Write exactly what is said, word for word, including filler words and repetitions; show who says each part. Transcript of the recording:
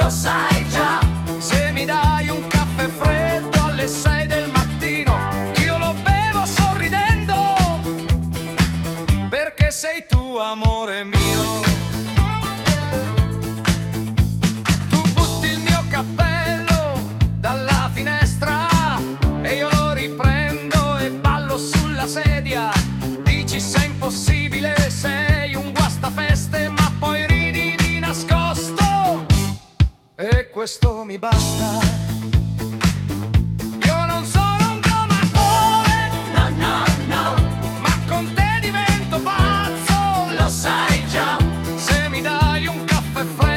Speaker 1: lo sai già.
Speaker 2: Se mi dai un caffè freddo alle sei del mattino, io lo bevo sorridendo, perché sei tu, amore mio. Tu butti il mio cappello dalla finestra e io lo riprendo e ballo sulla sedia. Dici sei impossibile, sei un guastafeste, ma poi ridi di nascosto e questo mi basta. Io non sono un domatore,
Speaker 1: No, no, no,
Speaker 2: ma con te divento pazzo,
Speaker 1: lo sai già.
Speaker 2: se mi dai un caffè freddo